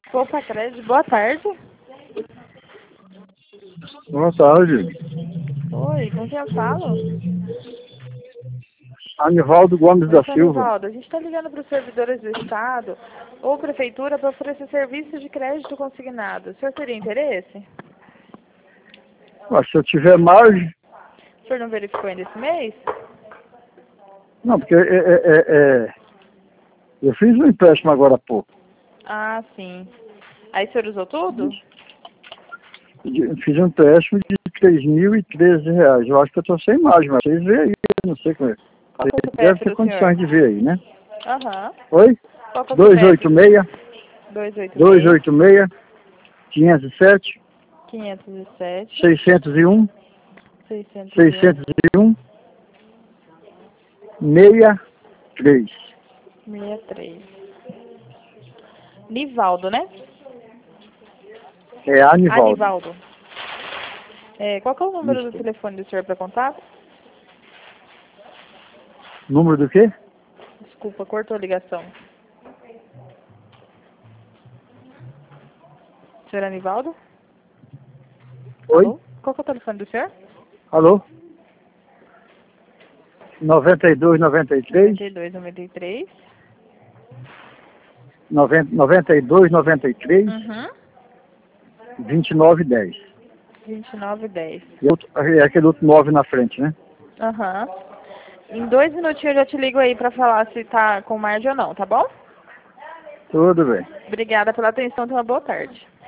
Poupa Crédito, boa tarde. Boa tarde. Oi, com quem eu falo? Anivaldo Gomes da Oi, Silva. Anivaldo, a gente está ligando para os servidores do Estado ou Prefeitura para oferecer serviço de crédito consignado. O senhor teria interesse? Mas se eu tiver margem... O senhor não verificou ainda esse mês? Não, porque eu fiz um empréstimo agora há pouco. Ah, sim. Aí o senhor usou tudo? Fiz um empréstimo de R$ 3.013. Eu acho que eu estou sem margem, mas vocês veem aí, eu não sei como é. Qual que é o Deve CPF ter do condições senhor? de ver aí, né? Aham. Oi? Qual que é o CPF? 286 286 286 507 507 601 601 601 63. 63. Nivaldo, né? É Anivaldo. Anivaldo. Qual que é o número do Isso. telefone do senhor para contato? Número do quê? Desculpa, cortou a ligação. Senhor Anivaldo? Oi? Alô? Qual que é o telefone do senhor? Alô? 9293 9293. 9293 Uhum. 2910. 2910. É aquele outro 9 na frente, né? Aham. Em 2 minutinhos eu já te ligo aí pra falar se tá com margem ou não, tá bom? Tudo bem. Obrigada pela atenção, tenha uma boa tarde.